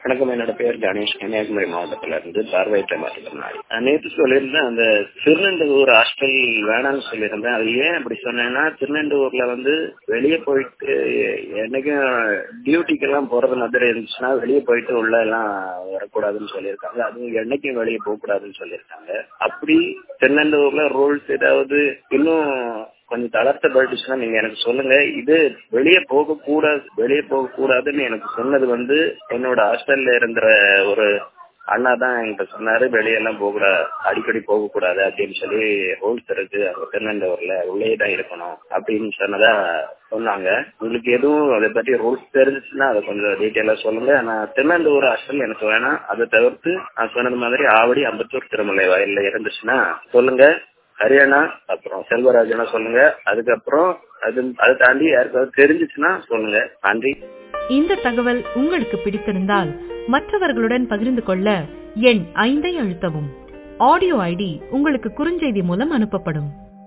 வணக்கம், என்னோட பேர் கணேஷ். கன்னியாகுமரி மாவட்டத்துல இருந்து பார்வையற்ற மாற்றுத்திறனாளி. நேற்று சொல்லியிருந்தேன், அந்த திருநெண்டூர் ஹாஸ்டல் வேணாம்னு சொல்லியிருந்தேன். அது ஏன் அப்படி சொன்னேன்னா, திருநெண்டூர்ல வெளியே போயிட்டு என்னைக்கும் டியூட்டிக்கெல்லாம் போறது மாதிரி இருந்துச்சுன்னா வெளியே போயிட்டு உள்ள எல்லாம் வரக்கூடாதுன்னு சொல்லியிருக்காங்க. அதுவும் என்னைக்கும் வெளியே போக கூடாதுன்னு சொல்லியிருக்காங்க. அப்படி திருநெண்டூர்ல ரூல்ஸ் ஏதாவது இன்னும் கொஞ்சம் தளர்த்தப்பட்டுச்சுன்னா நீங்க எனக்கு சொல்லுங்க. இது வெளியே போக கூடாதுன்னு எனக்கு சொன்னது என்னோட ஹாஸ்டல்ல இருந்த ஒரு அண்ணா தான் என்கிட்ட சொன்னாரு. வெளியெல்லாம் அடிக்கடி போக கூடாது அப்படின்னு சொல்லி ரூல்ஸ் இருக்கு, அங்க திருநெல்வேலியில உள்ளே தான் இருக்கணும் அப்படின்னு சொன்னதா சொன்னாங்க. உங்களுக்கு எதுவும் அதை பத்தி ரூல்ஸ் தெரிஞ்சிச்சுன்னா அதை கொஞ்சம் டீட்டெயிலா சொல்லுங்க. நான் திருநெல்வேலி ஹாஸ்டல் எனக்கு வேணாம். அதை தவிர்த்து நான் சொன்னது மாதிரி ஆவடி, அம்பத்தூர், திருமலை வயல்ல இருந்துச்சுன்னா சொல்லுங்க. ஹரியானா அப்புறம் செல்வராஜனா சொல்லுங்க. அதுக்கப்புறம் அதை தாண்டி யாருக்காவது தெரிஞ்சிச்சுன்னா சொல்லுங்க. நன்றி. இந்த தகவல் உங்களுக்கு பிடித்திருந்தால் மற்றவர்களுடன் பகிர்ந்து கொள்ள எண் 5 அழுத்தவும். ஆடியோ ஐடி உங்களுக்கு குறுஞ்செய்தி மூலம் அனுப்பப்படும்.